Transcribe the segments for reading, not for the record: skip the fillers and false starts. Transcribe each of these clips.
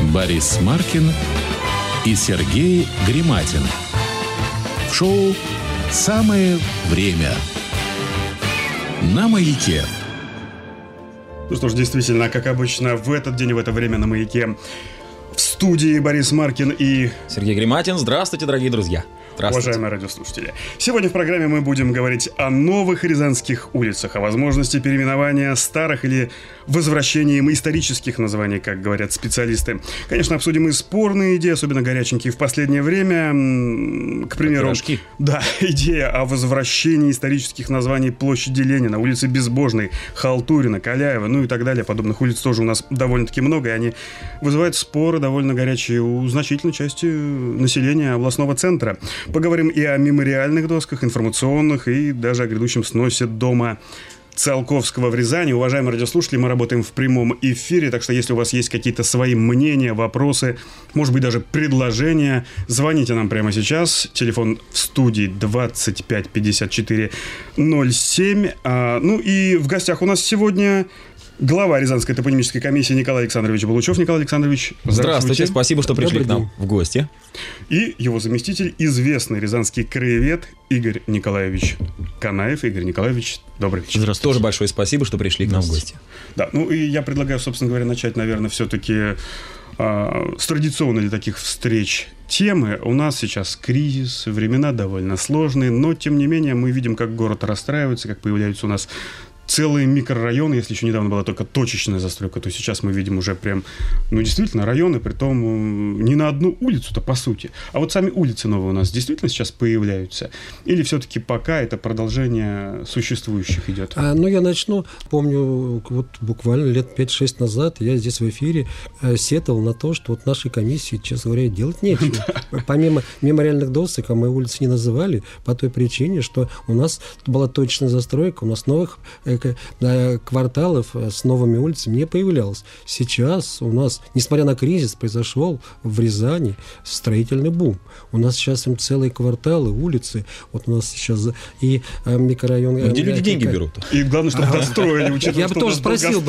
Борис Маркин и Сергей Гриматин. В шоу «Самое время» на «Маяке». Ну что ж, действительно, как обычно, в этот день и в это время на «Маяке» в студии Борис Маркин и Сергей Гриматин. Здравствуйте, дорогие друзья. Уважаемые радиослушатели, сегодня в программе мы будем говорить о новых рязанских улицах, о возможности переименования старых или возвращения им исторических названий, как говорят специалисты. Конечно, обсудим и спорные идеи, особенно горяченькие в последнее время. К примеру, да, идея о возвращении исторических названий площади Ленина, улицы Безбожной, Халтурина, Каляева, ну и так далее. Подобных улиц тоже у нас довольно-таки много, и они вызывают споры довольно горячие у значительной части населения областного центра. Поговорим и о мемориальных досках, информационных, и даже о грядущем сносе дома Циолковского в Рязани. Уважаемые радиослушатели, мы работаем в прямом эфире, так что если у вас есть какие-то свои мнения, вопросы, может быть, даже предложения, звоните нам прямо сейчас. Телефон в студии 25 54 07. Ну и в гостях у нас сегодня глава Рязанской топонимической комиссии Николай Александрович Балучев. Николай Александрович, здравствуйте. Спасибо, что пришли к нам в гости. И его заместитель, известный рязанский краевед Игорь Николаевич Канаев. Игорь Николаевич, добрый вечер. Здравствуйте. Тоже большое спасибо, что пришли к нам в гости. Да, ну и я предлагаю, собственно говоря, начать, наверное, все-таки с традиционной для таких встреч темы. У нас сейчас кризис, времена довольно сложные, но, тем не менее, мы видим, как город расстраивается, как появляются у нас целые микрорайоны. Если еще недавно была только точечная застройка, то сейчас мы видим уже прям, ну, действительно, районы, притом не на одну улицу-то, по сути. А вот сами улицы новые у нас действительно сейчас появляются? Или все-таки пока это продолжение существующих идет? Ну, я начну. Помню, вот буквально лет 5-6 назад я здесь в эфире сетовал на то, что вот нашей комиссии, честно говоря, делать нечего. Помимо мемориальных досок, а мы улицы не называли по той причине, что у нас была точечная застройка, у нас новых кварталов с новыми улицами не появлялось. Сейчас у нас, несмотря на кризис, произошел в Рязани строительный бум. У нас сейчас целые кварталы, улицы. Вот у нас сейчас и микрорайон... Где люди деньги берут? И главное, чтобы достроили, учитывая, я бы тоже спросил,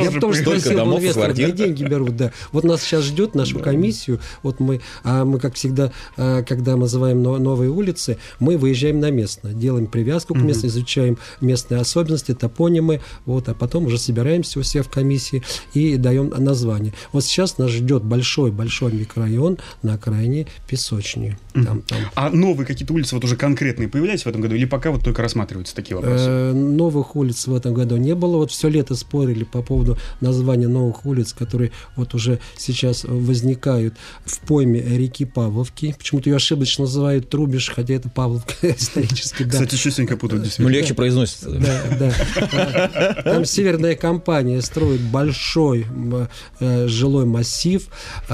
где деньги берут, да. Вот нас сейчас ждет нашу комиссию. Вот мы, как всегда, когда мы называем новые улицы, мы выезжаем на место, делаем привязку к месту, изучаем местные особенности, топонимы, вот, а потом уже собираемся у себя в комиссии и даем название. Вот сейчас нас ждет большой-большой микрорайон на окраине Песочни. Там. А новые какие-то улицы вот уже конкретные появляются в этом году или пока вот только рассматриваются такие вопросы? Новых улиц в этом году не было. Вот все лето спорили по поводу названия новых улиц, которые вот уже сейчас возникают в пойме реки Павловки. Почему-то ее ошибочно называют Трубеж, хотя это Павловка исторически. Кстати, частенько путают действительно. Ну, легче произносится. Да. Там северная компания строит большой жилой массив,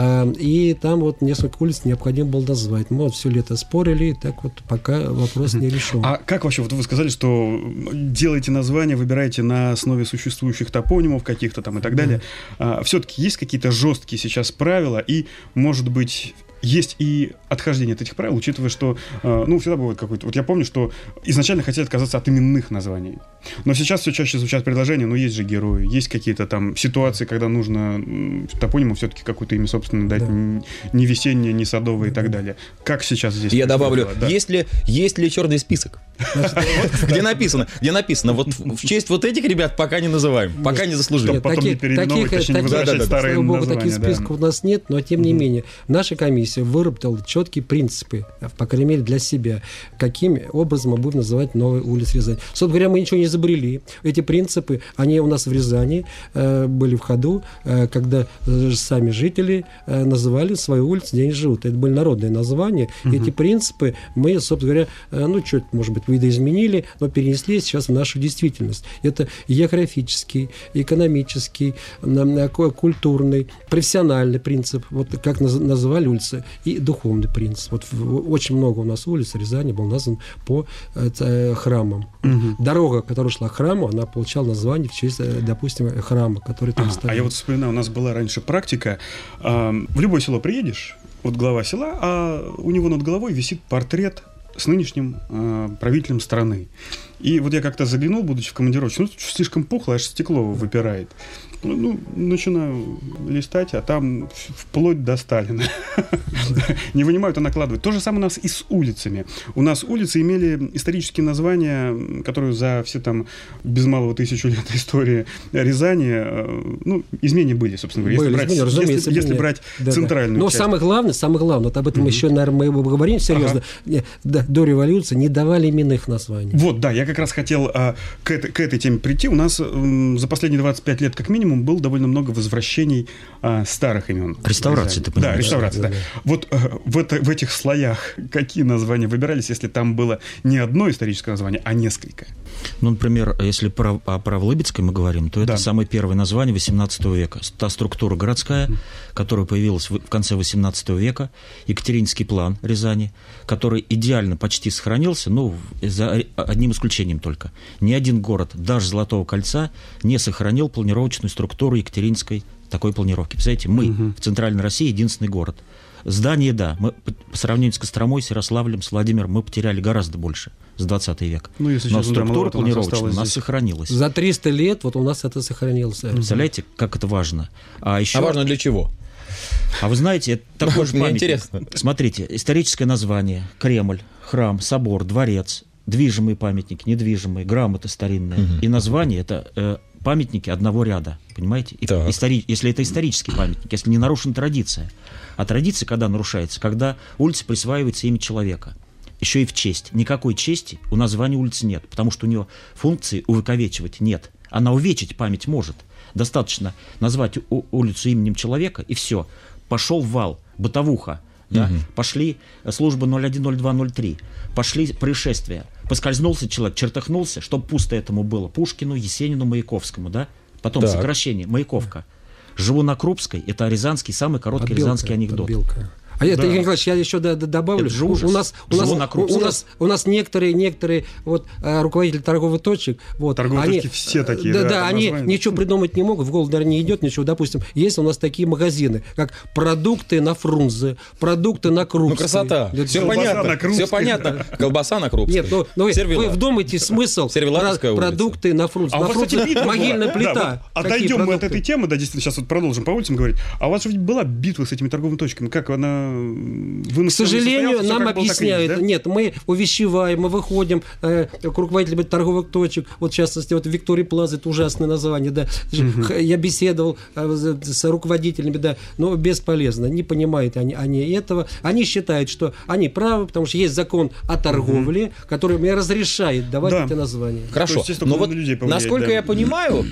и там вот несколько улиц необходимо было назвать. Мы вот все лето спорили, и так вот пока вопрос не решен. А как вообще, вот вы сказали, что делаете названия, выбираете на основе существующих топонимов каких-то там и так далее. Все-таки есть какие-то жесткие сейчас правила, и, может быть, есть и отхождение от этих правил, учитывая, что, всегда бывает какой-то... Вот я помню, что изначально хотели отказаться от именных названий. Но сейчас все чаще звучат предложения, есть же герои, есть какие-то там ситуации, когда нужно топониму все-таки какое-то имя собственное дать, не весеннее, не садовое и так далее. Как сейчас здесь? Я добавлю, есть ли черный список? Где написано, вот в честь вот этих ребят пока не называем, пока не заслужили. Потом не переименовывать, точнее не возвращать старые названия. Слава богу, таких списков у нас нет, но тем не менее, наша комиссия выработала четкие принципы, по крайней мере для себя, каким образом мы будем называть новые улицы Рязани. Собственно говоря, мы ничего не изобрели. Эти принципы, они у нас в Рязани были в ходу, когда сами жители называли свои улицы, где они живут. Это были народные названия. Эти принципы мы, собственно говоря, чуть, может быть, видоизменили, но перенесли сейчас в нашу действительность. Это географический, экономический, культурный, профессиональный принцип, вот как называли улицы, и духовный принцип. Вот очень много у нас улиц в Рязани был назван по храмам. Дорога, которая шла к храму, она получала название в честь, допустим, храма, который там стоит. А я вот вспоминаю, у нас была раньше практика, в любое село приедешь, вот глава села, а у него над головой висит портрет с нынешним правителем страны. И вот я как-то заглянул, будучи в командировке, слишком пухло, аж стекло выпирает. Начинаю листать, а там вплоть до Сталина. Не вынимают, а накладывают. То же самое у нас и с улицами. У нас улицы имели исторические названия, которые за все там без малого 1000 лет истории Рязани, изменения были, собственно говоря. Если брать центральную часть. Но самое главное, вот об этом еще, наверное, мы говорим серьезно, до революции не давали именных названий. Вот, да, я как раз хотел к этой теме прийти. У нас за последние 25 лет, как минимум, было довольно много возвращений старых имен. Реставрации, ты понимаешь? Да, реставрации, да. Вот в этих слоях какие названия выбирались, если там было не одно историческое название, а несколько? Например, если про Лыбецкой мы говорим, то это самое первое название XVIII века. Та структура городская, которая появилась в конце XVIII века, Екатерининский план Рязани, который идеально почти сохранился, за одним исключением только. Ни один город, даже Золотого кольца, не сохранил планировочную структуру Екатерининской такой планировки. Представляете, мы в Центральной России единственный город. Здание, да, мы по сравнению с Костромой, с Ярославлем, с Владимиром мы потеряли гораздо больше с 20 век. Но структура планировочная у нас сохранилась. За 300 лет вот у нас это сохранилось. Представляете, как это важно? А важно для чего? А вы знаете, это такой же памятник. Интересно. Смотрите, историческое название: Кремль, храм, собор, дворец, движимые памятники, недвижимые, грамота старинная. И название — это памятники одного ряда, понимаете? Если это исторический памятник, если не нарушена традиция. А традиция когда нарушается? Когда улице присваивается имя человека. Еще и в честь. Никакой чести у названия улицы нет, потому что у нее функции увековечивать нет. Она увечить память может. Достаточно назвать улицу именем человека, и все. Пошел вал, бытовуха. Да? Пошли служба 01, 02, 03. Пошли происшествия. Поскользнулся человек, чертыхнулся, чтобы пусто этому было. Пушкину, Есенину, Маяковскому. Да? Потом сокращение. Маяковка. Живу на Крупской. Это рязанский, самый короткий рязанский анекдот. А это, Игорь Николаевич, я еще добавлю. У нас некоторые руководители торговых точек. Торговые точки все такие. Да, они ничего придумать не могут, в голову даже не идет ничего. Допустим, есть у нас такие магазины, как продукты на Фрунзе, продукты на Крупской. Красота. Все понятно. Колбаса на Крупской. Нет, вы вдумайтесь смысл. Продукты на Фрунзе. На Фрунзе могильная плита. Отойдем мы от этой темы, да, действительно, сейчас продолжим по улицам говорить. А у вас же ведь была битва с этими торговыми точками. Как она... К сожалению, нам объясняют. Да? Нет, мы увещеваем, мы выходим к руководителям торговых точек. Вот, в частности, Виктория Плаза, это ужасное название. Да. Я беседовал с руководителями, да, но бесполезно. Не понимают они этого. Они считают, что они правы, потому что есть закон о торговле, который мне разрешает давать это название. Хорошо. Но вот, насколько я понимаю,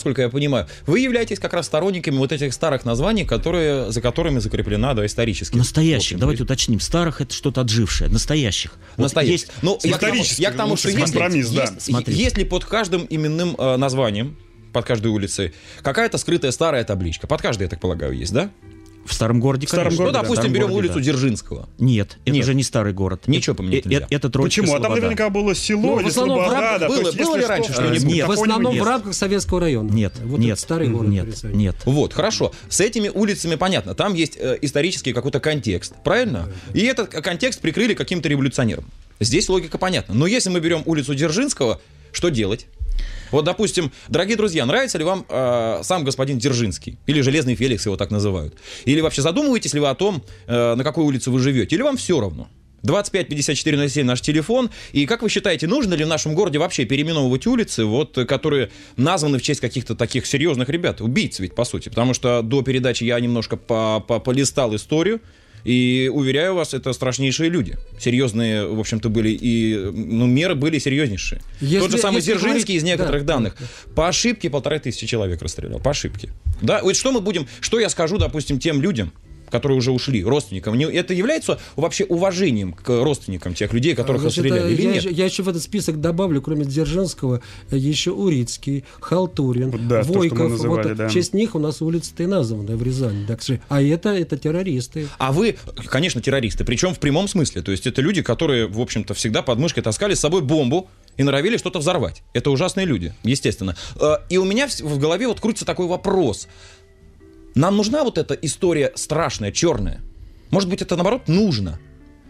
вы являетесь как раз сторонниками вот этих старых названий, за которыми закреплена исторически. Настоящих, давайте уточним. Старых — это что-то отжившее. Настоящих. Есть, я к тому, что если под каждым именным названием, под каждой улицей, какая-то скрытая старая табличка. Под каждой, я так полагаю, есть, да? В старом городе, конечно. Допустим, берем улицу Дзержинского. Нет, это уже не старый город. Ничего поменять нельзя. Это Троицкая Слобода. Почему? А там наверняка было село или Слобода. Было ли раньше что-нибудь? Нет. В основном в рамках Советского района. Нет. Старый город. Нет. Вот, хорошо. С этими улицами понятно. Там есть исторический какой-то контекст. Правильно? И этот контекст прикрыли каким-то революционером. Здесь логика понятна. Но если мы берем улицу Дзержинского, что делать? Вот, допустим, дорогие друзья, нравится ли вам сам господин Дзержинский? Или Железный Феликс его так называют? Или вообще задумываетесь ли вы о том, на какой улице вы живете? Или вам все равно? 25-54-07 наш телефон. И как вы считаете, нужно ли в нашем городе вообще переименовывать улицы, которые названы в честь каких-то таких серьезных ребят? Убийц ведь, по сути. Потому что до передачи я немножко полистал историю. И, уверяю вас, это страшнейшие люди. Серьезные, в общем-то, были и меры были серьезнейшие. Тот же самый Дзержинский из некоторых данных по ошибке 1500 человек расстрелял. По ошибке. Да? Вот что я скажу, допустим, тем людям, которые уже ушли, родственникам? Это является вообще уважением к родственникам тех людей, которых расстреляли, или нет? Я еще в этот список добавлю, кроме Дзержинского, еще Урицкий, Халтурин, Войков. В честь них у нас улицы-то и названы в Рязани. А это террористы. А вы, конечно, террористы, причем в прямом смысле. То есть это люди, которые, в общем-то, всегда под мышкой таскали с собой бомбу и норовили что-то взорвать. Это ужасные люди, естественно. И у меня в голове крутится такой вопрос. Нам нужна вот эта история страшная, черная? Может быть, это, наоборот, нужно?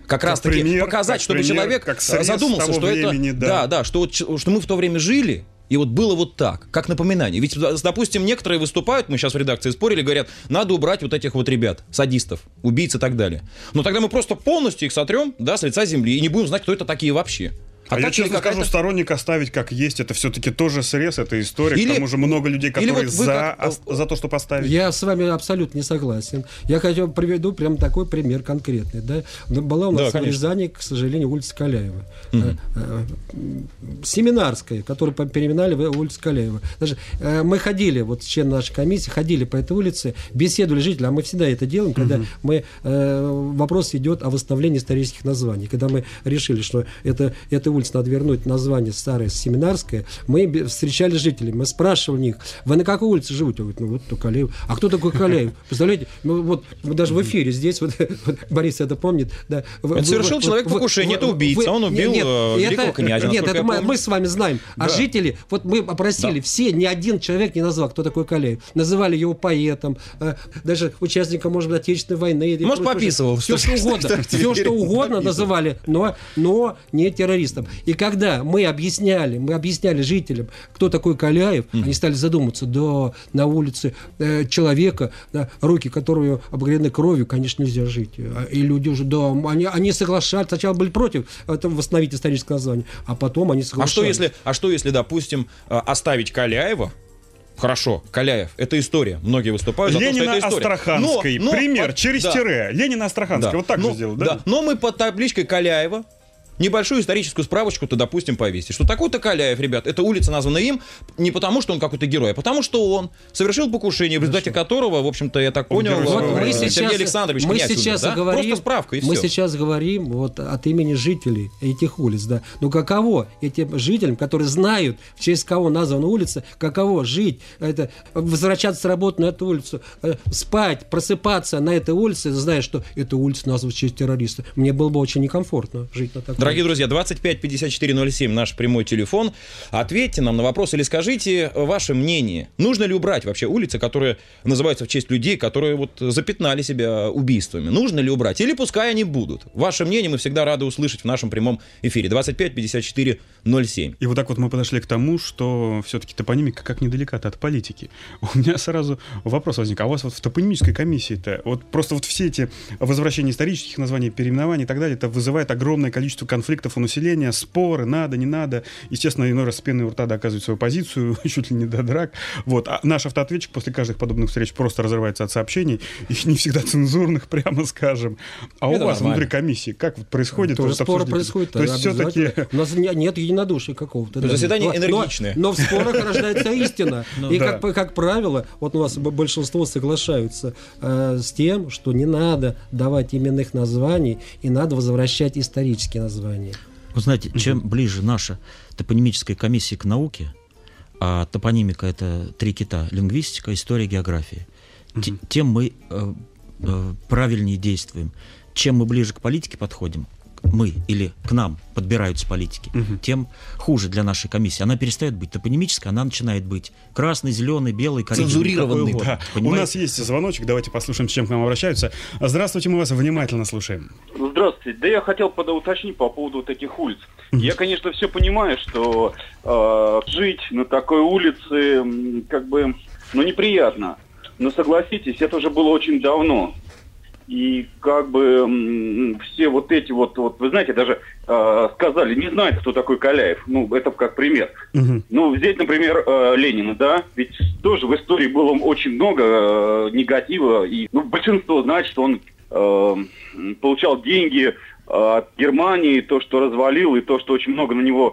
Как раз-таки пример, показать, чтобы человек задумался, что времени, это... что мы в то время жили, и вот было вот так, как напоминание. Ведь, допустим, некоторые выступают, мы сейчас в редакции спорили, говорят, надо убрать вот этих вот ребят, садистов, убийц и так далее. Но тогда мы просто полностью их сотрем, да, с лица земли и не будем знать, кто это такие вообще. Я честно скажу, сторонник оставить как есть, это все-таки тоже срез, это история. К тому же много людей, которые за то, что поставить. Я с вами абсолютно не согласен. Я приведу прям такой пример конкретный. Да? Была у нас в Рязани, к сожалению, улица Каляева. Семинарская, которую переименовали в улицу Каляева. Даже мы ходили, вот члены нашей комиссии, ходили по этой улице, беседовали с жителями, а мы всегда это делаем, когда вопрос идет о восстановлении исторических названий. Когда мы решили, что эта улице надо вернуть название старое Семинарское, мы встречали жителей, мы спрашивали них, вы на какой улице живете? Он говорит, вот Каляев. А кто такой Каляев? Представляете, вот даже в эфире здесь, вот Борис это помнит. Да, это совершил человек покушение, это убийца, он убил великого князя. Нет, это мы с вами знаем. А жители, вот мы опросили, все, ни один человек не назвал, кто такой Каляев. Называли его поэтом, даже участником, может быть, Отечественной войны. Может, пописывал. Все, что угодно называли, но не террористом. И когда мы объясняли жителям, кто такой Каляев, они стали задуматься, да, на улице человека, да, руки которого обогрены кровью, конечно, нельзя жить. И люди уже, да, они соглашались, сначала были против восстановить историческое название, а потом они соглашались. А что если, допустим, оставить Каляева? Хорошо, Каляев, это история. Многие выступают за то, что это история. Ленина-Астраханской, пример, через тире. Ленина-Астраханской, вот так же сделал, да? Да, но мы под табличкой Каляева небольшую историческую справочку-то, допустим, повесить. Что такой-то Каляев, ребят, эта улица названа им не потому, что он какой-то герой, а потому, что он совершил покушение, в результате которого, в общем-то, я так понял, Сергей Александрович князь умер, да? Просто справка, и все. Мы сейчас говорим вот от имени жителей этих улиц, да. Но каково этим жителям, которые знают, в честь кого названа улица, каково жить, это, возвращаться с работы на эту улицу, спать, просыпаться на этой улице, зная, что эта улица названа в честь террориста. Мне было бы очень некомфортно жить на такой. Дорогие друзья, 25-54-07 наш прямой телефон. Ответьте нам на вопрос или скажите ваше мнение. Нужно ли убрать вообще улицы, которые называются в честь людей, которые вот запятнали себя убийствами? Нужно ли убрать? Или пускай они будут? Ваше мнение мы всегда рады услышать в нашем прямом эфире. 25-54-07. И вот так вот мы подошли к тому, что все-таки топонимика как недалека-то от политики. У меня сразу вопрос возник. А у вас вот в топонимической комиссии-то вот просто вот все эти возвращения исторических названий, переименований и так далее, это вызывает огромное количество конфликтов у населения, споры, надо, не надо. Естественно, иной раз с пеной у рта доказывает свою позицию, чуть ли не до драк. Вот. А наш автоответчик после каждых подобных встреч просто разрывается от сообщений, их не всегда цензурных, прямо скажем. А это у вас внутри комиссии как вот происходит? Тоже споры происходят. То есть все-таки... У нас нет единодушия какого-то. Заседание энергичное. Но в спорах рождается истина. И, как правило, вот у нас большинство соглашаются с тем, что не надо давать именных названий, и надо возвращать исторические названия. Вы знаете, чем ближе наша топонимическая комиссия к науке, а топонимика — это три кита: лингвистика, история, география, тем мы правильнее действуем. Чем мы ближе к политике подходим, мы или к нам подбираются политики, тем хуже для нашей комиссии. Она перестает быть топонимической, она начинает быть красный, зеленый, белый, цензурированный. Да. У нас есть звоночек, давайте послушаем, с чем к нам обращаются. Здравствуйте, мы вас внимательно слушаем. Здравствуйте. Да я хотел уточнить по поводу вот этих улиц. Я, конечно, все понимаю, что жить на такой улице как бы, неприятно. Но согласитесь, это уже было очень давно. И как бы все вот эти вот вы знаете, даже сказали, не знают, кто такой Каляев. Это как пример. Взять, например, Ленина, да, ведь тоже в истории было очень много негатива. И большинство знает, что он получал деньги от Германии, то, что развалил, и то, что очень много на него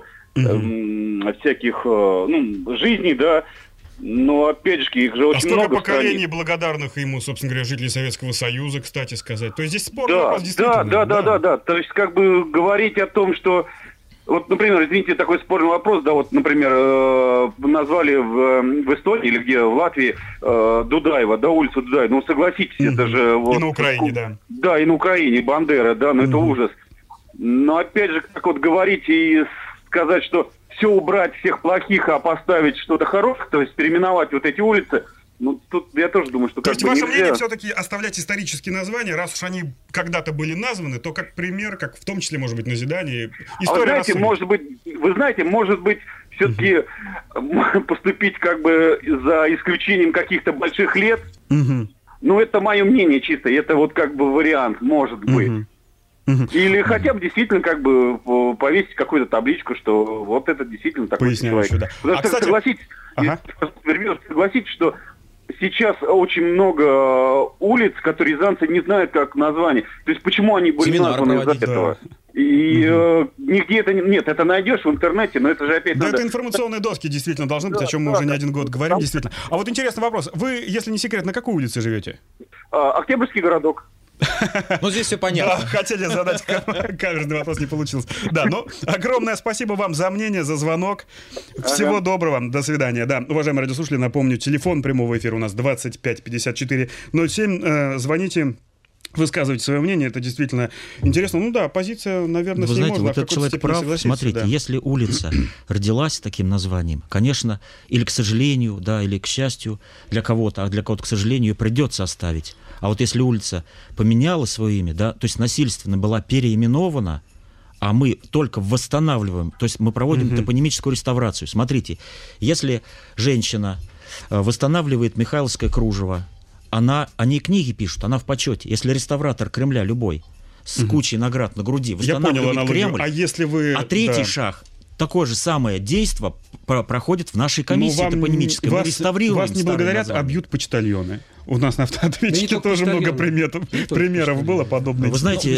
всяких жизней, да. Но, опять же, их же очень много. А столько поколений благодарных ему, собственно говоря, жителей Советского Союза, кстати сказать. То есть здесь спорный вопрос, действительно. Да. То есть, как бы говорить о том, что... Вот, например, извините, такой спорный вопрос, да, вот, например, назвали в Эстонии или где, в Латвии, Дудаева, да, улицу Дудаева. Согласитесь, это же... Вот, и на Украине, да. Да, и на Украине, Бандера, да, это ужас. Но, опять же, как вот говорить и сказать, что все убрать, всех плохих, а поставить что-то хорошее, то есть переименовать вот эти улицы, тут я тоже думаю, что То как есть бы ваше нельзя... мнение все-таки оставлять исторические названия, раз уж они когда-то были названы, то как пример, как в том числе, может быть, назидание. История вы знаете, может быть, все-таки поступить как бы за исключением каких-то больших лет. Ну, это мое мнение чисто, это вот как бы вариант, может быть. Или хотя бы действительно как бы повесить какую-то табличку, что вот это действительно такой человек. Да. Потому что, кстати... согласитесь, что сейчас очень много улиц, которые рязанцы не знают как название. То есть почему они были названы из-за этого? И нигде это нет, это найдешь в интернете, но это же опять да, надо... это информационные доски действительно должны быть, о чем мы уже не один год говорим, действительно. А вот интересный вопрос. Вы, если не секрет, на какой улице живете? Октябрьский городок. Ну, здесь все понятно. Да, хотели задать каждый вопрос, не получилось. Да, ну, огромное спасибо вам за мнение, за звонок. Всего доброго, до свидания. Да, уважаемые радиослушатели, напомню, телефон прямого эфира у нас 25 54 07. Звоните, высказывайте свое мнение, это действительно интересно. Ну да, позиция, наверное, вы с ней знаете, можно вот этот человек прав. Смотрите, да. Если улица родилась с таким названием, конечно, или к сожалению, да, или к счастью для кого-то, а для кого-то, к сожалению, ее придется оставить. А вот если улица поменяла свое имя, да, то есть насильственно была переименована, а мы только восстанавливаем, то есть мы проводим топонимическую реставрацию. Смотрите, если женщина восстанавливает Михайловское кружево, она, они книги пишут, она в почете. Если реставратор Кремля любой, с кучей наград на груди, восстанавливает Кремль, а если вы... третий шаг, такое же самое действо проходит в нашей комиссии топонимической. Мы реставрируем вас не благодарят, а бьют почтальоны. У нас на автоответчике тоже много примеров было подобных. Вы знаете,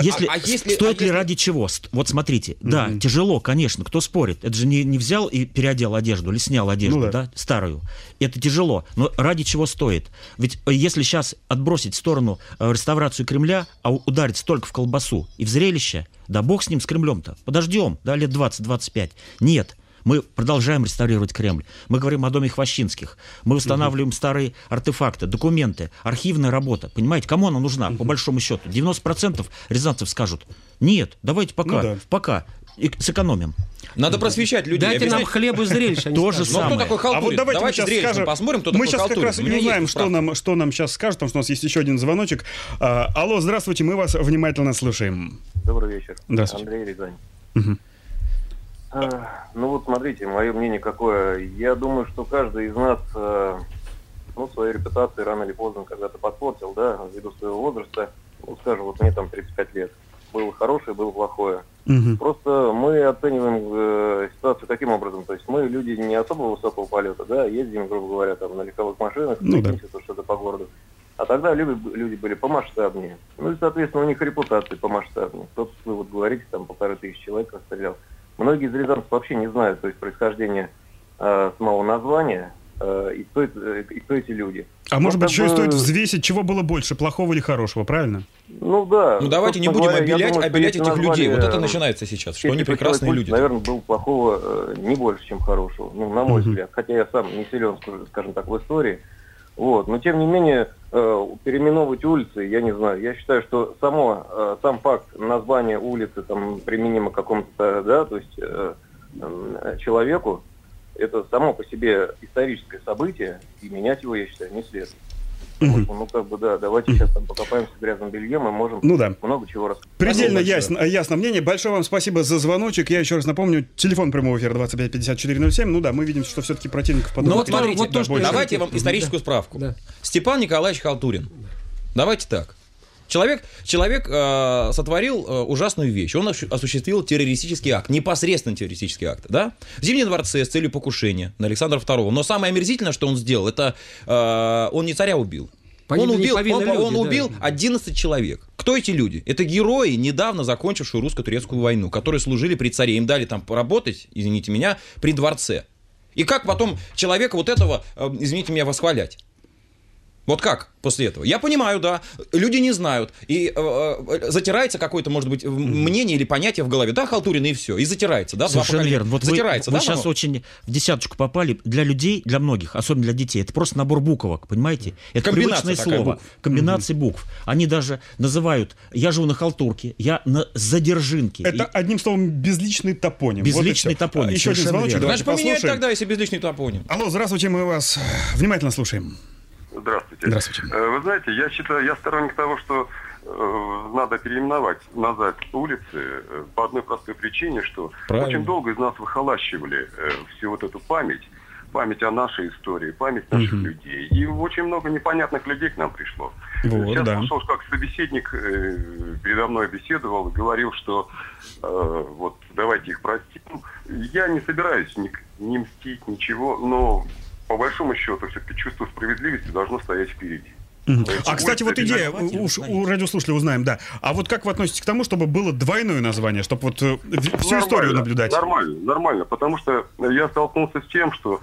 стоит ли ради чего? Вот смотрите, да, тяжело, конечно, кто спорит. Это же не взял и переодел одежду, или снял одежду, да, старую. Это тяжело, но ради чего стоит? Ведь если сейчас отбросить в сторону реставрацию Кремля, а ударить только в колбасу и в зрелище, да бог с ним, с Кремлем-то, подождем, да, лет 20-25. Нет. Мы продолжаем реставрировать Кремль. Мы говорим о доме Хвощинских. Мы восстанавливаем старые артефакты, документы, архивная работа. Понимаете, кому она нужна, по большому счету? 90% рязанцев скажут: нет, давайте пока сэкономим. Надо просвещать людей. Дайте нам хлеб и зрелища. То же самое. Кто такой Халтурин? А вот давайте сейчас скажем, посмотрим, кто такой Халтурин. Мы сейчас как раз и узнаем, что нам сейчас скажут, потому что у нас есть еще один звоночек. Алло, здравствуйте, мы вас внимательно слушаем. Добрый вечер. Здравствуйте. Андрей, Рязань. Ну вот смотрите, мое мнение какое. Я думаю, что каждый из нас свою репутацию рано или поздно когда-то подпортил, да, ввиду своего возраста. Ну, скажем, вот мне там 35 лет. Было хорошее, было плохое. Просто мы оцениваем ситуацию таким образом. То есть мы люди не особо высокого полета, да, ездим, грубо говоря, там на легковых машинах, что-то по городу. А тогда люди были помасштабнее. Ну и, соответственно, у них репутация помасштабнее. Тот, вы вот говорите, там 1500 человек расстрелял. Многие из рязанцев вообще не знают, то есть происхождение самого названия и кто эти люди. А может быть, еще и стоит взвесить, чего было больше, плохого или хорошего, правильно? Ну да. Ну давайте не будем обелять этих людей. Вот это начинается сейчас, что они прекрасные люди. Наверное, было плохого не больше, чем хорошего, ну, на мой взгляд. Хотя я сам не силен, скажем так, в истории. Вот. Но тем не менее, переименовывать улицы, я не знаю. Я считаю, что сам факт названия улицы там применимо к какому-то, да, то есть человеку, это само по себе историческое событие, и менять его, я считаю, не следует. Ну, как бы, да, давайте сейчас там покопаемся в грязном белье, мы можем много чего рассказать. Предельно ясно мнение. Большое вам спасибо за звоночек. Я еще раз напомню, телефон прямого эфира 25 54 07. Ну да, мы видим, что все-таки противников подобных. Ну вот смотрите, давайте я вам историческую справку. Да. Степан Николаевич Халтурин. Давайте так. Человек сотворил ужасную вещь. Он осуществил террористический акт, непосредственно террористический акт, да? В Зимнем дворце с целью покушения на Александра II. Но самое омерзительное, что он сделал, это он не царя убил. Он убил 11 человек. Кто эти люди? Это герои, недавно закончившие русско-турецкую войну, которые служили при царе. Им дали там поработать, извините меня, при дворце. И как потом человека вот этого, извините меня, восхвалять? Вот как после этого? Я понимаю, да, люди не знают, и затирается какое-то, может быть, мнение или понятие в голове. Да, Халтурин, и все, и затирается, да? Совершенно верно. Вот затирается, вы сейчас очень в десяточку попали. Для людей, для многих, особенно для детей, это просто набор буквок, понимаете? Это привычное слово, комбинации букв. Они даже называют, я живу на халтурке, я на Задержинке. Это, одним словом, безличный топоним. Безличный топоним. Еще один звоночек, давайте послушаем. Значит, поменять тогда, если безличный топоним. Алло, здравствуйте, мы вас внимательно слушаем. Здравствуйте. Здравствуйте. Вы знаете, я сторонник того, что надо переименовать, назвать улицы по одной простой причине, что очень долго из нас выхолащивали всю вот эту память о нашей истории, память наших людей. И очень много непонятных людей к нам пришло. Вот, сейчас да. слушал, как собеседник передо мной беседовал, говорил, что вот давайте их простим. Я не собираюсь ни мстить, ничего, но по большому счету все-таки чувство справедливости должно стоять впереди. А, кстати, вот идея, у радиослушателей узнаем, да. А вот как вы относитесь к тому, чтобы было двойное название, чтобы вот всю историю наблюдать? Нормально, потому что я столкнулся с тем, что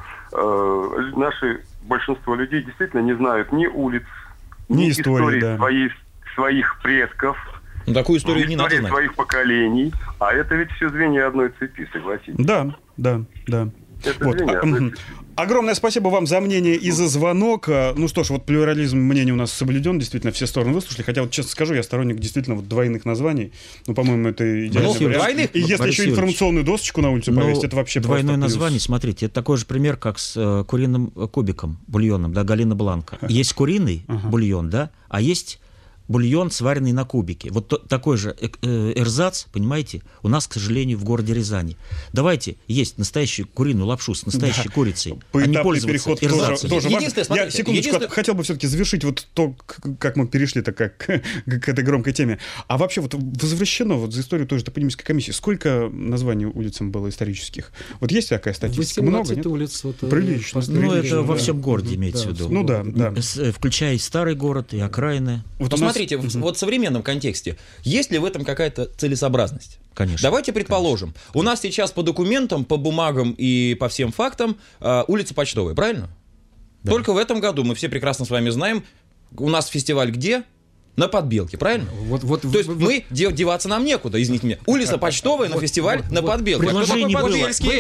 наше большинство людей действительно не знают ни улиц, ни истории да. своих предков, такую историю не надо знать. Своих поколений, а это ведь все звенья одной цепи, согласитесь? Да. Вот. Огромное спасибо вам за мнение и за звонок. Ну что ж, вот плюрализм мнений у нас соблюден, действительно, все стороны выслушали. Хотя вот честно скажу, я сторонник действительно вот двойных названий. Ну, по-моему, это идеальный вариант. И если еще информационную досочку на улицу повесить, это вообще двойное просто название, смотрите, это такой же пример, как с куриным кубиком, бульоном, да, Галина Бланка. Есть куриный бульон, да, а есть бульон, сваренный на кубике. Вот такой же эрзац, понимаете, у нас, к сожалению, в городе Рязани. Давайте есть настоящую куриную лапшу с настоящей курицей, а не пользоваться эрзацами. Тоже я, секундочку, хотел бы все-таки завершить вот то, как мы перешли-то к этой громкой теме. А вообще вот возвращено вот за историю той же топонимической комиссии, сколько названий улицам было исторических? Вот есть такая статистика? 18 много, нет? улиц. Вот, прилично. Ну, это во всем городе имеется в виду. Ну да. Включая и старый город, и окраины. Смотрите, вот в современном контексте, есть ли в этом какая-то целесообразность? Конечно. Давайте предположим, у нас сейчас по документам, по бумагам и по всем фактам улица Почтовая, правильно? Да. Только в этом году, мы все прекрасно с вами знаем, у нас фестиваль где? На Подбелке, правильно? То есть мы деваться нам некуда, извините меня. Улица Почтовая на фестиваль на Подбелке. Предложение было.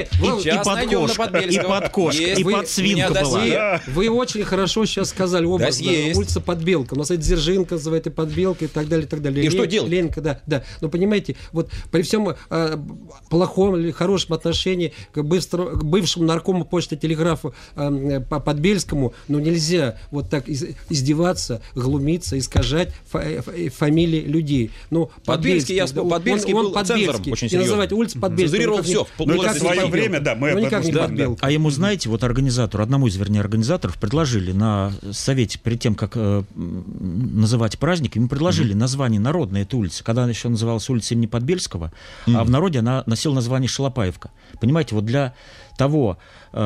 И Подкош, и Подсвинка была. Вы очень хорошо сейчас сказали образ. Улица Подбелка. У нас это Дзержинка называют и Подбелка и так далее, и так далее. И что делать? Ленинка, да. Но понимаете, вот при всем плохом или хорошем отношении к бывшему наркому почты телеграфу Подбельскому, но нельзя вот так издеваться, глумиться, искажать фамилии людей. Ну, Подбельский был цензором очень серьезно. И называть улицу Подбельского. Цензурировал все. В свое время, да. А ему, знаете, вот одному из организаторов предложили на совете, перед тем, как называть праздник, ему предложили название народной этой улицы. Когда она еще называлась улица имени Подбельского, а в народе она носила название Шалопаевка. Понимаете, вот для того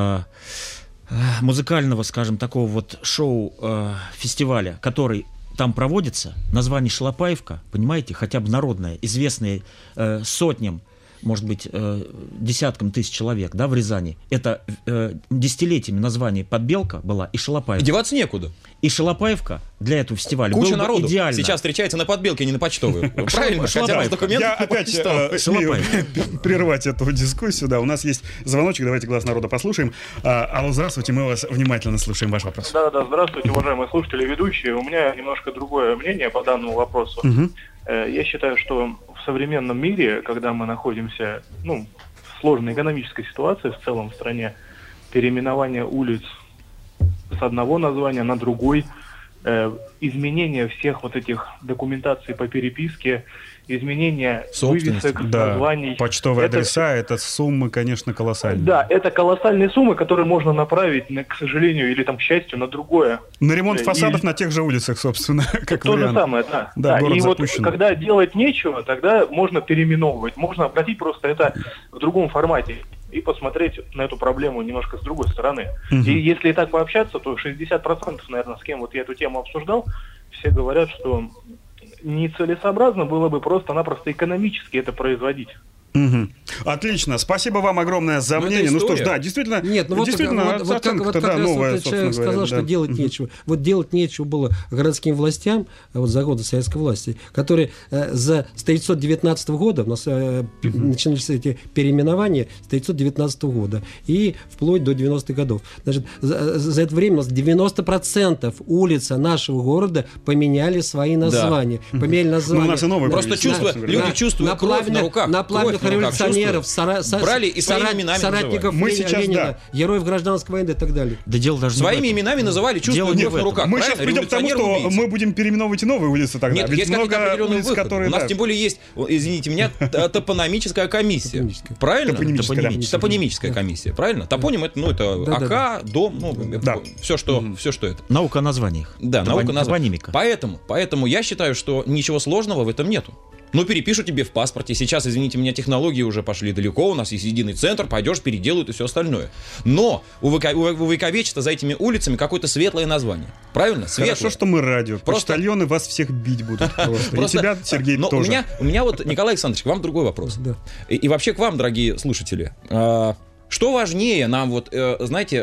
музыкального, скажем, такого вот шоу-фестиваля, который там проводится, название Шалопаевка, понимаете, хотя бы народное, известное сотням, может быть, десяткам тысяч человек, да, в Рязани. Это десятилетиями название Подбелка была и Шалопаевка. Деваться некуда. И Шалопаевка для этого фестиваля куча был народу идеально. Сейчас встречается на Подбелке, а не на Почтовой. Правильно? Хотя бы документы. Я опять смею прервать эту дискуссию. Да, у нас есть звоночек, давайте «Глаз народа» послушаем. Алло, здравствуйте, мы вас внимательно слушаем. Ваш вопрос. Да, здравствуйте, уважаемые слушатели и ведущие. У меня немножко другое мнение по данному вопросу. Я считаю, что в современном мире, когда мы находимся в сложной экономической ситуации в целом в стране, переименование улиц с одного названия на другой, изменение всех вот этих документаций по переписке, изменение вывесок, названий. Почтовые адреса, это суммы, конечно, колоссальные. Да, это колоссальные суммы, которые можно направить, к сожалению, или к счастью, на другое. На ремонт фасадов на тех же улицах, собственно, как то вариант. То же самое, да. И запущен. Вот когда делать нечего, тогда можно переименовывать. Можно обратить просто это в другом формате и посмотреть на эту проблему немножко с другой стороны. И если и так пообщаться, то 60%, наверное, с кем вот я эту тему обсуждал, все говорят, что нецелесообразно было бы просто-напросто экономически это производить. Отлично, спасибо вам огромное за мнение. Ну что ж, да, действительно. Нет, вот как раз человек сказал, что делать нечего. Вот делать нечего было городским властям, вот за годы советской власти, которые с 1919 года, у нас начались эти переименования с 1919 года и вплоть до 90-х годов. Значит, за это время у нас 90% улиц нашего города поменяли свои названия. Поменяли названия. У нас и новые. Просто люди чувствуют кровь на руках. На плавных военных революционеров, брали и своими именами соратников Ленина, героев гражданской войны и так далее. Да дело даже своими именами называли, чувствуя кровь на руках. Мы сейчас придем к тому, что мы будем переименовывать и новые улицы тогда. Нет, есть много улиц, которые... У нас тем более есть, извините меня, топонимическая комиссия. Правильно? Топонимическая комиссия, правильно? Топоним это АК, дом, все, что это. Наука о названиях. Да, наука о названиях. Топонимика. Поэтому я считаю, что ничего сложного в этом нету. Ну, перепишут тебе в паспорте. Сейчас, извините меня, технологии уже пошли далеко. У нас есть единый центр, пойдешь, переделают и все остальное. Но увековечится за этими улицами какое-то светлое название. Правильно? Светлое. Хорошо, что мы радио. Почтальоны вас всех бить будут просто. И тебя, Сергей, тоже. У меня вот, Николай Александрович, к вам другой вопрос. И вообще к вам, дорогие слушатели. Что важнее нам, вот, знаете,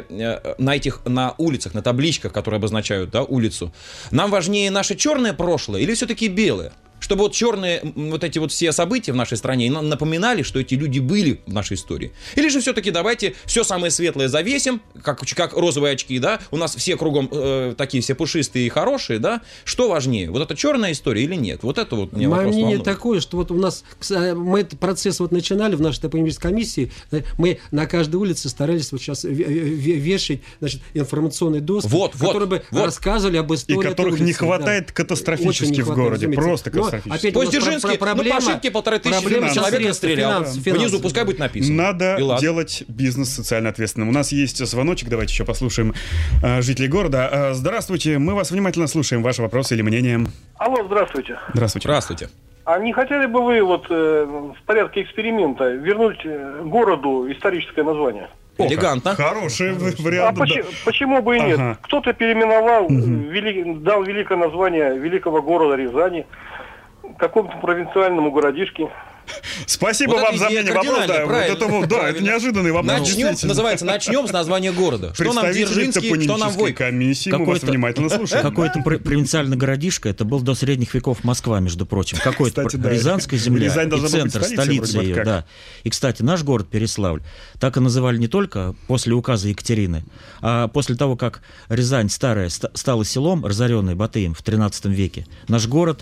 на улицах, на табличках, которые обозначают, да, улицу, нам важнее наше черное прошлое или все-таки белое? Чтобы вот черные, вот эти вот все события в нашей стране напоминали, что эти люди были в нашей истории. Или же все-таки давайте все самое светлое завесим, как розовые очки, да, у нас все кругом такие все пушистые и хорошие, да, что важнее, вот это черная история или нет? Вот это вот мне вопрос. Мое мнение такое, что вот у нас, мы этот процесс вот начинали в нашей топонимической комиссии, мы на каждой улице старались вот сейчас вешать, значит, информационные доски, которые бы рассказывали об истории. И которых не хватает катастрофически в городе, просто катастрофически. То есть Дзержинский, по ошибке 1500 человек расстрелял. Внизу пускай будет написано. Надо делать бизнес социально ответственным. У нас есть звоночек, давайте еще послушаем жителей города. Здравствуйте, мы вас внимательно слушаем. Ваши вопросы или мнения? Алло, здравствуйте. Здравствуйте. А не хотели бы вы вот в порядке эксперимента вернуть городу историческое название? Элегантно. Хороший вариант. Почему бы и нет? Ага. Кто-то переименовал, дал великое название великого города Рязани какому-то провинциальному городишке. Спасибо вот вам за мнение. Вопрос, это неожиданный вопрос. Начнем с названия города. Что нам Дзержинский, что нам Войк. Мы вас внимательно слушаем. Какой-то провинциальный городишко, это был до средних веков Москва, между прочим. Какой-то Рязанская земля и центр, столица ее. Да. И, кстати, наш город Переславль так и называли не только после указа Екатерины, а после того, как Рязань старая стала селом, разоренной Батыем в 13 веке. Наш город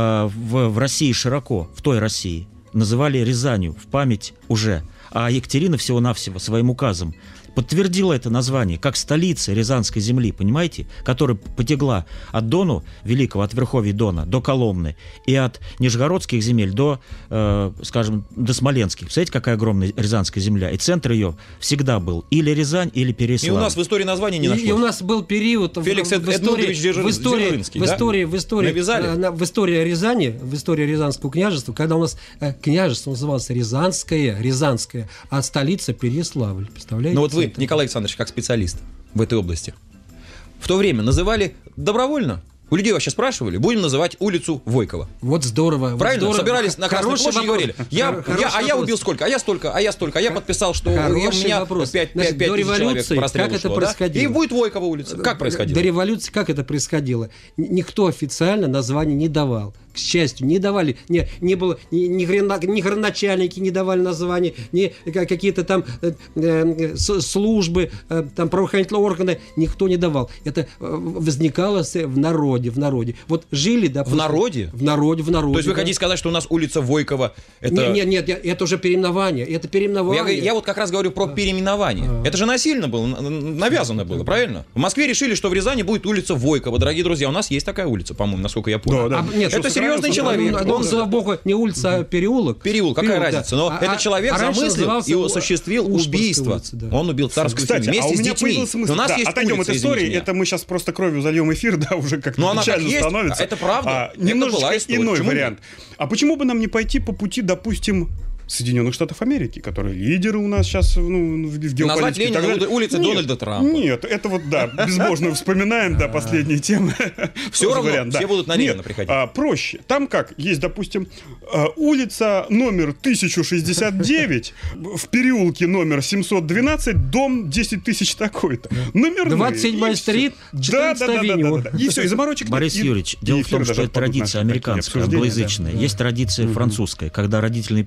в России широко, в той России, называли Рязанью в память уже, а Екатерина всего-навсего своим указом подтвердила это название как столица Рязанской земли, понимаете, которая потекла от Дону Великого, от верховья Дона до Коломны и от Нижегородских земель до, скажем, до Смоленских. Представляете, какая огромная Рязанская земля? И центр ее всегда был или Рязань, или Переславль. И у нас в истории названия не нашлось. И у нас был период в истории Рязани, в истории Рязанского княжества, когда у нас княжество называлось Рязанское, а столица Переславль. Представляете? Но вот вы, Николай Александрович, как специалист в этой области, в то время называли добровольно? У людей вообще спрашивали, будем называть улицу Войкова. Вот здорово. Правильно? Вот здорово. Собирались на Красной площади и говорили, я убил сколько, а я столько, а я подписал, что у меня 5 тысяч человек по расстрелу как это происходило? И будет Войкова улица. Как происходило? До революции как это происходило? Никто официально название не давал. К счастью, не давали, не было, ни градоначальники не давали названия, ни какие-то там службы, там правоохранительные органы, никто не давал. Это возникало в народе. Вот жили, допустим... В народе? В народе. То есть вы хотите сказать, что у нас улица Войкова... Это... Нет, это уже переименование. Я вот как раз говорю про переименование. Это же насильно было, навязано было, правильно? В Москве решили, что в Рязани будет улица Войкова. Дорогие друзья, у нас есть такая улица, по-моему, насколько я понял. Это серьезный человек. Он, слава богу, не улица, а переулок. Переулок, какая разница? Но этот человек замыслил и осуществил убийство. Он убил царскую семью вместе с детьми. У нас есть отойдем от истории, это мы сейчас просто кровью зальем эфир, да, уже как-то печально становится. Это правда. Немножечко иной вариант. А почему бы нам не пойти по пути, допустим, Соединенных Штатов Америки, которые лидеры у нас сейчас в геополитике. Назвать Ленина улицей Дональда Трампа. Нет, это вот, да, безбожно вспоминаем, да, последние темы. Все равно, все будут на Ленина приходить. Проще. Там как? Есть, допустим, улица номер 1069, в переулке номер 712, дом 10 тысяч такой-то. Номерные. 27-й стрит, 14-й авеню. И все, и заморочек. Борис Юрьевич, дело в том, что это традиция американская, англоязычная. Есть традиция французская, когда родительный падеж, да,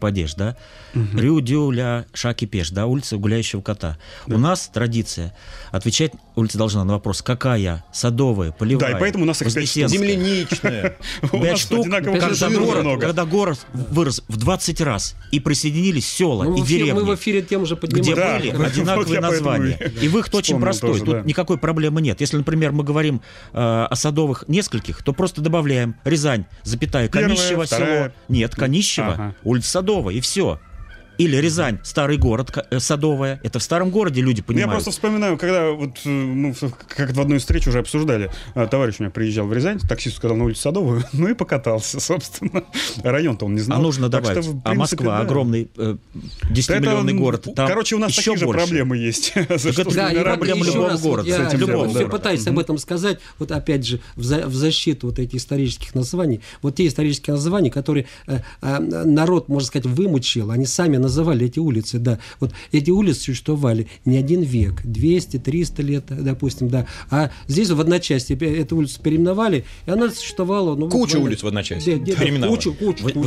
да? Рю Дю Ля Ша Кипеш, да, улица гуляющего кота. У нас традиция отвечать улица должна на вопрос, какая, садовая, полевая, да, и поэтому у нас земляничная. 5 штук, когда город вырос в 20 раз, и присоединились села и деревни. Мы в эфире тем уже поднимали. Где были одинаковые названия. И выход очень простой. Тут никакой проблемы нет. Если, например, мы говорим о садовых нескольких, то просто добавляем Рязань, запятая, Конищево село. Нет, Конищево, улица Садовая, и все. Или Рязань, старый город, Садовая. Это в старом городе люди понимают. Я просто вспоминаю, когда вот мы как в одной из встреч уже обсуждали, товарищ у меня приезжал в Рязань, таксист сказал на улицу Садовую, ну и покатался, собственно. Район-то он не знал. А нужно добавить, что, принципе, Москва, огромный 10-миллионный город. Там короче, у нас такие же проблемы есть. Да, и проблемы любого города. Я пытаюсь об этом сказать, вот опять же, в защиту вот этих исторических названий. Вот те исторические названия, которые народ, можно сказать, вымучил, они сами называли эти улицы, да. Вот эти улицы существовали не один век, 200-300 лет, допустим, да. А здесь в одночасье эту улицу переименовали, и она существовала... Ну, куча улиц в одночасье переименовали. Кучу.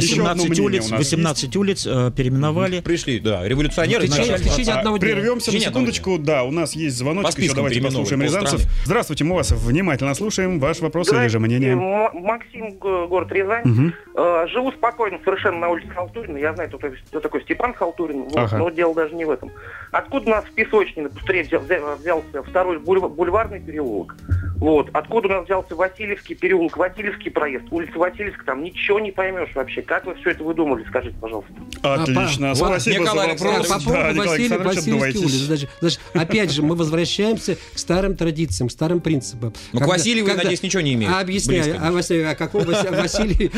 18 улиц переименовали. Пришли, да, революционеры. Прервемся на секундочку, да, у нас есть звоночек, еще давайте послушаем рязанцев. Здравствуйте, мы вас внимательно слушаем, ваш вопрос или же мнение. Максим, город Рязань. Живу спокойно совершенно на улице Халтурина, я знаю, кто такой Степан Халтурин, вот, но дело даже не в этом. Откуда у нас в Песочнине быстрее взялся второй бульварный переулок? Вот. Откуда у нас взялся Васильевский переулок, Васильевский проезд, улица Васильевская, там ничего не поймешь вообще. Как вы все это выдумали, скажите, пожалуйста. Отлично, спасибо за вопрос. По поводу Васильевской улицы. Значит, опять же, мы возвращаемся к старым традициям, к старым принципам. Ну, к Василию, надеюсь, ничего не имеет. Объясняю. А какого Василия?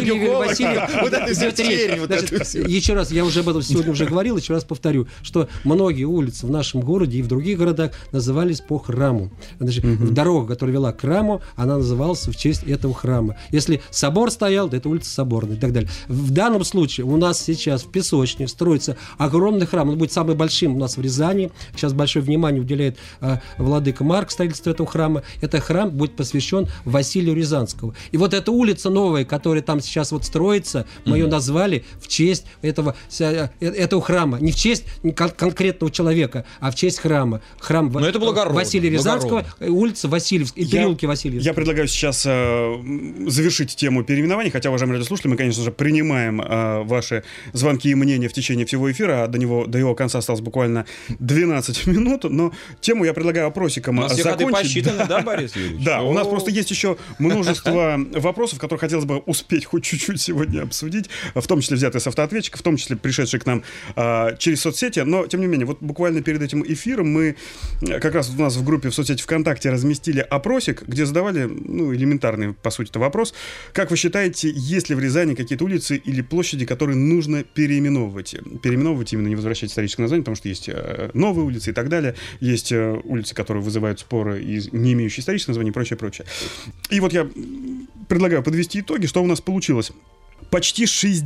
Еще раз, я уже об этом сегодня уже говорил, еще раз повторю, что многие улицы в нашем городе и в других городах назывались по храму. Значит, дорога, которая вела к храму, она называлась в честь этого храма. Если собор стоял, то это улица Соборная и так далее. В данном случае у нас сейчас в Песочне строится огромный храм. Он будет самым большим у нас в Рязани. Сейчас большое внимание уделяет владыка Марк строительству этого храма. Этот храм будет посвящен Василию Рязанскому. И вот эта улица новая, которая там сейчас вот строится, мы ее назвали в честь этого храма. Не в честь конкретного человека, а в честь храма. Храм Василия Рязанского, улица Васильевская и переулки Васильевские. Я предлагаю сейчас завершить тему переименований, хотя, уважаемые радиослушатели, мы, конечно же, принимаем ваши звонки и мнения в течение всего эфира, а до его конца осталось буквально 12 минут, но тему я предлагаю опросиком закончить. У нас посчитаны, да, Борис Юрьевич? Да, у нас просто есть еще множество вопросов, которые хотелось бы успеть хоть чуть-чуть сегодня обсудить, в том числе взятые с автоответчика, в том числе пришедшие к нам через соцсети, но, тем не менее, вот буквально перед этим эфиром мы как раз у нас в группе в соцсети ВКонтакте разместили опросик, где задавали, элементарный, по сути, вопрос. Как вы считаете, есть ли в Рязани какие-то улицы или площади, которые нужно переименовывать? Переименовывать именно не возвращать историческое название, потому что есть новые улицы и так далее, есть улицы, которые вызывают споры и не имеющие исторического названия и прочее, прочее. И вот я предлагаю подвести итоги, что у нас получилось. Почти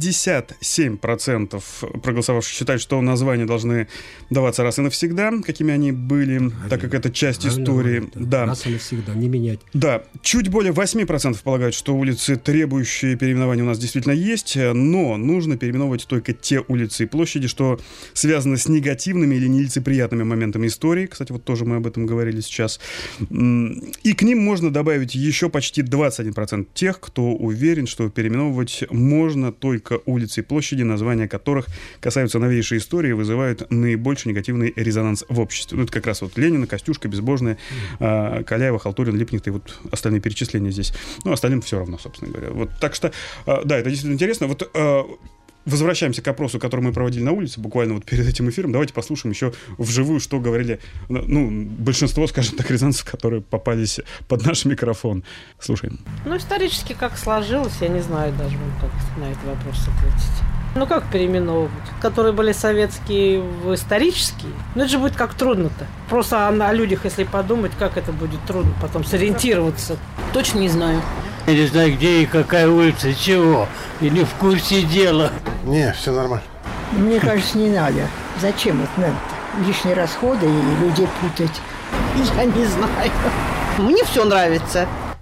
67% проголосовавших считают, что названия должны даваться раз и навсегда, какими они были, так как это часть истории. Да. Раз и навсегда, не менять. Да. Чуть более 8% полагают, что улицы, требующие переименования, у нас действительно есть, но нужно переименовывать только те улицы и площади, что связаны с негативными или нелицеприятными моментами истории. Кстати, вот тоже мы об этом говорили сейчас. И к ним можно добавить еще почти 21% тех, кто уверен, что переименовывать можно только улицы и площади, названия которых касаются новейшей истории и вызывают наибольший негативный резонанс в обществе. Это как раз вот Ленина, Костюшка, Безбожная, Каляева, Халтурин, Липкнехт и вот остальные перечисления здесь. Остальным все равно, собственно говоря. Вот, так что, да, это действительно интересно. Вот возвращаемся к опросу, который мы проводили на улице, буквально вот перед этим эфиром. Давайте послушаем еще вживую, что говорили, большинство, скажем так, рязанцев, которые попались под наш микрофон. Слушаем. Исторически как сложилось, я не знаю даже, как на этот вопрос ответить. Как переименовывать? Которые были советские в исторические? Это же будет как трудно-то. Просто о людях, если подумать, как это будет трудно потом сориентироваться. Точно не знаю. Я не знаю, где и какая улица, чего. И не в курсе дела. Не, все нормально. Мне кажется, не надо. Зачем это надо? Лишние расходы и людей путать. Я не знаю. Мне все нравится.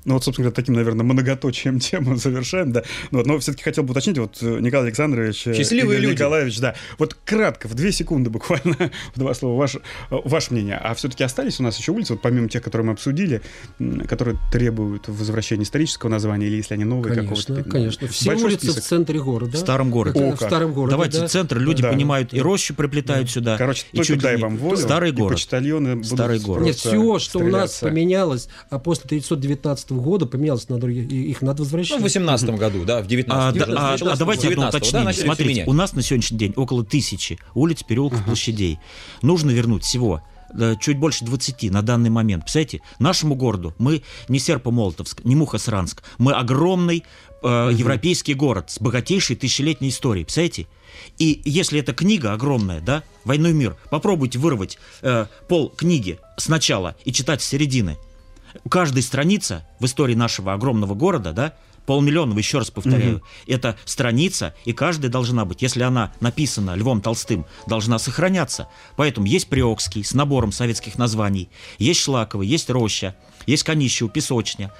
Ну вот, собственно говоря, таким, наверное, многоточием тему завершаем, да. Вот, но все-таки хотел бы уточнить, вот Николай Александрович, счастливые люди. Николаевич, да. Вот кратко, в 2 секунды буквально, в 2 слова, ваше мнение. А все-таки остались у нас еще улицы, вот помимо тех, которые мы обсудили, которые требуют возвращения исторического названия, или если они новые какого-то? Конечно. Все улицы в центре города. В старом городе. В старом городе. Давайте центр, люди понимают, и рощу приплетают сюда. Короче, только дай вам волю, старый город. И почтальоны будут старый город. Нет, все, что у нас поменялось, а после 1919 года поменялось, их надо возвращать. Ну, в 18 году, да, в 19 давайте одно уточнение. Смотрите, у нас на сегодняшний день около 1000 улиц, переулков, площадей. Нужно вернуть всего чуть больше 20 на данный момент. Представляете, нашему городу мы не Серпо-Молотовск, не Мухосранск, мы огромный европейский город с богатейшей тысячелетней историей. Представляете? И если эта книга огромная, да, «Войну и мир», попробуйте вырвать пол книги сначала и читать с середины. Каждая страница в истории нашего огромного города, да, 500 000, еще раз повторяю, это страница, и каждая должна быть, если она написана Львом Толстым, должна сохраняться. Поэтому есть Приокский с набором советских названий, есть Шлаковый, есть Роща, есть Конищево, Песочня.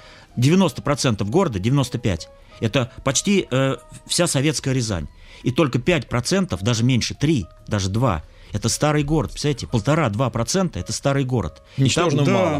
90% города, 95%, это почти вся советская Рязань. И только 5%, даже меньше, 3%, даже 2%, это старый город, представляете, 1,5-2% это старый город. И там,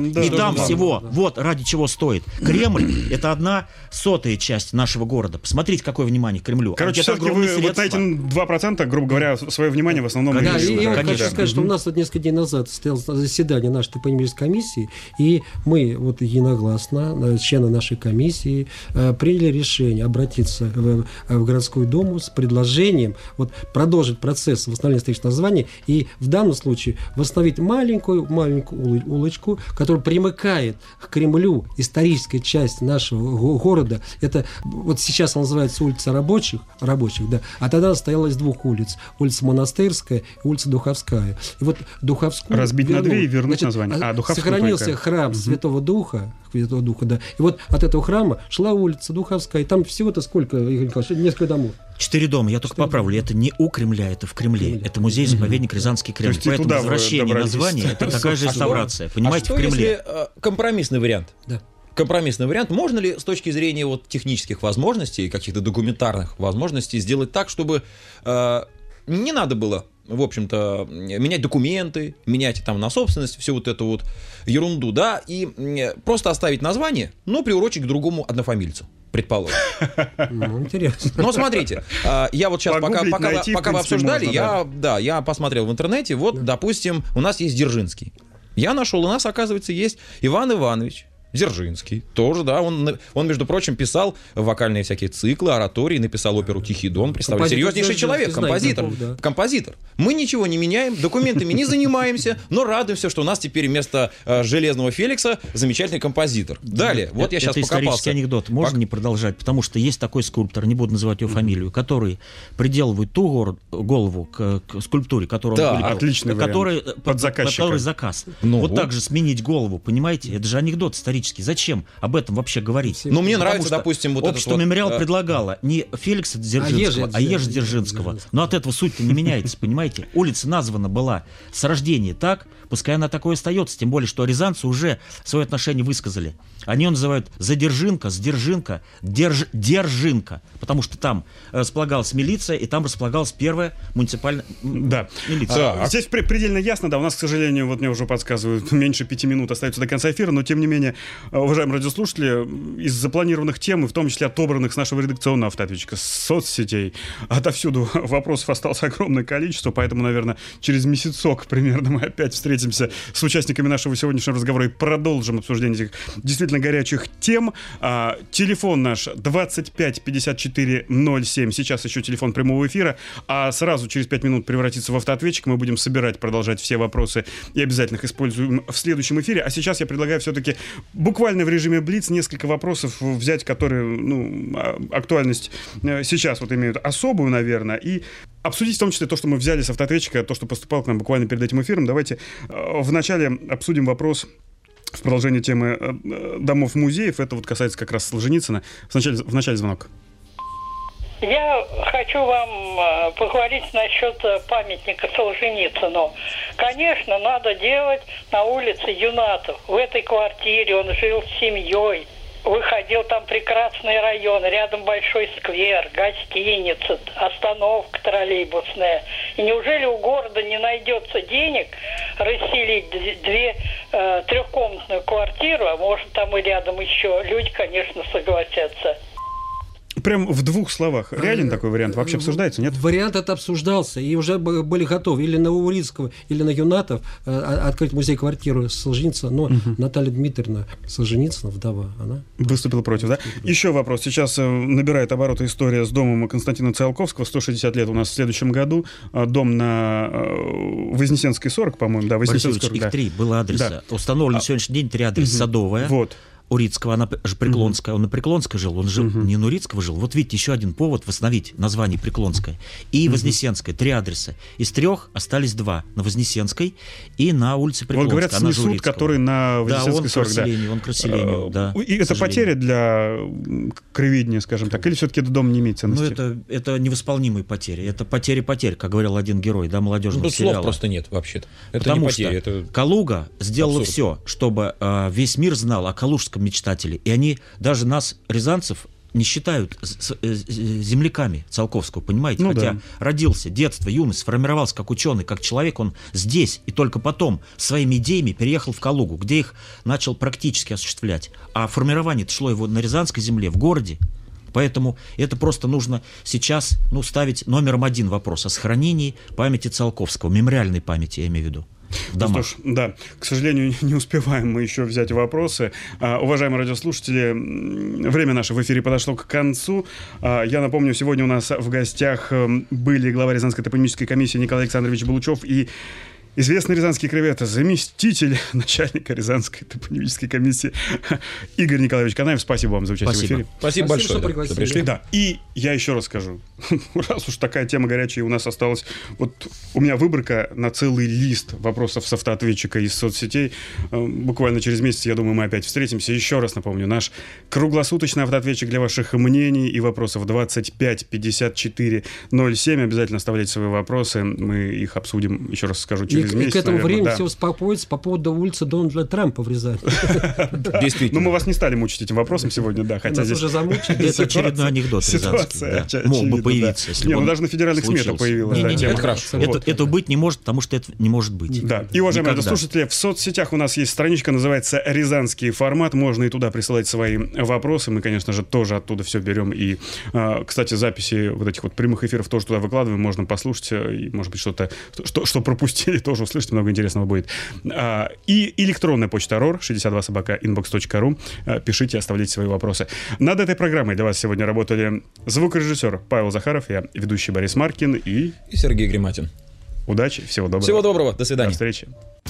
всего, вот ради чего стоит. Кремль — это 1/100 часть нашего города. Посмотрите, какое внимание к Кремлю. Короче, все-таки вы вот на эти 2%, грубо говоря, свое внимание в основном... Да, я хочу сказать, что у нас вот несколько дней назад состоялось заседание нашей топонимической комиссии, и мы вот единогласно, члены нашей комиссии, приняли решение обратиться в городскую думу с предложением вот продолжить процесс восстановления исторических названий и в данном случае восстановить маленькую улочку, которая примыкает к Кремлю, историческая часть нашего города. Это вот сейчас она называется улица рабочих, да, а тогда она стояла из 2 улиц. Улица Монастырская и улица Духовская. И вот Духовскую разбить на 2 и вернуть название. Сохранился храм Святого Духа, да. И вот от этого храма шла улица Духовская. И там всего-то сколько, Игорь Николаевич, несколько домов. 4 дома, я только поправлю, это не у Кремля, это в Кремле. Это музей-заповедник Рязанский Кремль. Поэтому возвращение названия — это такая же реставрация. Понимаете, в Кремле. Если компромиссный вариант? Да. Компромиссный вариант. Можно ли с точки зрения вот технических возможностей, каких-то документарных возможностей сделать так, чтобы не надо было, в общем-то, менять документы, менять там на собственность всю вот эту вот ерунду, да, и просто оставить название, но приурочить к другому однофамильцу, предположим. Ну, интересно. Но смотрите, я вот сейчас, пока вы обсуждали, я посмотрел в интернете, вот, допустим, у нас есть Дзержинский. Я нашел, у нас, оказывается, есть Иван Иванович Дзержинский. Тоже, да, он, между прочим, писал вокальные всякие циклы, оратории, написал оперу «Тихий дон». Представляете, серьезнейший человек, композитор. Мы ничего не меняем, документами не занимаемся, но радуемся, что у нас теперь вместо Железного Феликса замечательный композитор. Далее, вот я сейчас покопался. Это исторический анекдот, можно не продолжать, потому что есть такой скульптор, не буду называть его фамилию, который приделывает ту голову к скульптуре, которую он отличный вариант. Под заказчика. Который заказ. Вот так же сменить голову, понимаете, это же анекдот исторический. Зачем об этом вообще говорить? Ну, мне нравится, допустим, вот общество «Мемориал» предлагало не Феликса Дзержинского, а Ежи Дзержинского. Но от этого суть-то не меняется, понимаете? Улица названа была с рождения так, пускай она такой остается, тем более, что рязанцы уже свое отношение высказали. Они ее называют Задержинка, Сдержинка, Держинка, потому что там располагалась милиция, и там располагалась первая муниципальная милиция. Здесь предельно ясно, да, у нас, к сожалению, вот мне уже подсказывают, меньше 5 минут остается до конца эфира, но тем не менее, уважаемые радиослушатели, из запланированных тем, и в том числе отобранных с нашего редакционного автоответчика, с соцсетей, отовсюду вопросов осталось огромное количество, поэтому, наверное, через месяцок примерно мы опять встретимся с участниками нашего сегодняшнего разговора и продолжим обсуждение этих действительно горячих тем. Телефон наш 25 54 07, сейчас еще телефон прямого эфира, а сразу через 5 минут превратится в автоответчик, мы будем продолжать все вопросы и обязательно их используем в следующем эфире, а сейчас я предлагаю все-таки буквально в режиме Блиц несколько вопросов взять, которые, актуальность сейчас вот имеют особую, наверное, и обсудить в том числе то, что мы взяли с автоответчика, то, что поступало к нам буквально перед этим эфиром. Давайте вначале обсудим вопрос в продолжении темы домов-музеев. Это вот касается как раз Солженицына. В начале звонок. Я хочу вам поговорить насчет памятника Солженицыну. Конечно, надо делать на улице Юнатов. В этой квартире он жил с семьей. выходил, там прекрасный район, рядом большой сквер, гостиница, остановка троллейбусная. И неужели у города не найдется денег расселить трехкомнатную квартиру, а может там и рядом еще люди, конечно, согласятся. Прям в двух словах. Реален такой вариант вообще обсуждается, нет? Вариант это обсуждался, и уже были готовы или на Урицкого, или на Юнатов открыть музей-квартиру Солженицына, но Наталья Дмитриевна Солженицына, вдова, она выступила против, да? Еще вопрос. Сейчас набирает обороты история с домом Константина Циолковского. 160 лет у нас в следующем году. Дом на Вознесенской 40, по-моему, да, Вознесенской 40. Их 3 было адреса. Да. Установлен на сегодняшний день 3 адреса. Садовая. Вот. Урицкого, она же Преклонская, он на Преклонской жил, он жил не на Урицкого жил. Вот видите, еще один повод восстановить название Преклонская. И Вознесенская, 3 адреса. Из 3 остались 2, на Вознесенской и на улице Преклонской. Вот говорят, снесут, который на Вознесенской 40, да. Он к расселению, да. И это потеря для краеведения, скажем так, или все-таки этот дом не имеет ценности? Ну, это невосполнимые потери. Это потери-потери, как говорил один герой, да, молодежного сериала. Слов просто нет, вообще-то. Это потому не потери, что это Калуга сделала абсурд. все, чтобы весь мир знал о калужском мечтателе. И они даже нас, рязанцев, не считают земляками Циолковского, понимаете? Ну, хотя да. родился, детство, юность, сформировался как ученый, как человек, он здесь, и только потом своими идеями переехал в Калугу, где их начал практически осуществлять. А формирование-то шло его на Рязанской земле, в городе. Поэтому это просто нужно сейчас ставить номером 1 вопрос о сохранении памяти Циолковского, мемориальной памяти, я имею в виду. Ну что ж, да, к сожалению, не успеваем мы еще взять вопросы. Уважаемые радиослушатели, время наше в эфире подошло к концу. Я напомню, сегодня у нас в гостях были глава Рязанской топонимической комиссии Николай Александрович Булычев и известный рязанский краевед, заместитель начальника Рязанской топонимической комиссии Игорь Николаевич Канаев. Спасибо вам за участие в эфире. Спасибо большое, что пришли. Да, и я еще раз скажу, раз уж такая тема горячая у нас осталась, вот у меня выборка на целый лист вопросов с автоответчика из соцсетей. Буквально через месяц, я думаю, мы опять встретимся. Еще раз напомню, наш круглосуточный автоответчик для ваших мнений и вопросов 25 54 07. Обязательно оставляйте свои вопросы, мы их обсудим, еще раз скажу, через месяц. И к этому времени да. все успокоится по поводу улицы Дональда Трампа в Рязани. Действительно. Ну, мы вас не стали мучить этим вопросом сегодня, да. Хотя здесь уже замучили. Это очередной анекдот рязанский. Мог бы появиться, если бы он даже на федеральных СМИ это появилось. Это хорошо. Это быть не может, потому что это не может быть. Да. И, уважаемые радиослушатели, в соцсетях у нас есть страничка, называется «Рязанский формат». Можно и туда присылать свои вопросы. Мы, конечно же, тоже оттуда все берем. И, кстати, записи вот этих вот прямых эфиров тоже туда выкладываем. Можно послушать. И, может быть, что-то, что пропустили, тоже услышать. Много интересного будет. И электронная почта ror62@inbox.ru. Пишите, оставляйте свои вопросы. Над этой программой для вас сегодня работали звукорежиссер Павел Захаров, я ведущий Борис Маркин и Сергей Гриматин. Удачи, всего доброго. Всего доброго, до свидания. До встречи.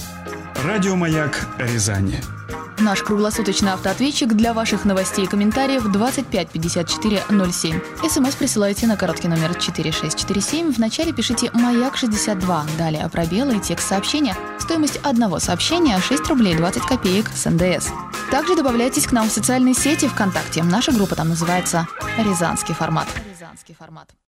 Радиомаяк Рязань. Наш круглосуточный автоответчик для ваших новостей и комментариев 25 54 07. СМС присылайте на короткий номер 4647. В начале пишите «Маяк 62». Далее пробелы и текст сообщения. Стоимость одного сообщения 6 рублей 20 копеек с НДС. Также добавляйтесь к нам в социальные сети ВКонтакте. Наша группа там называется «Рязанский формат».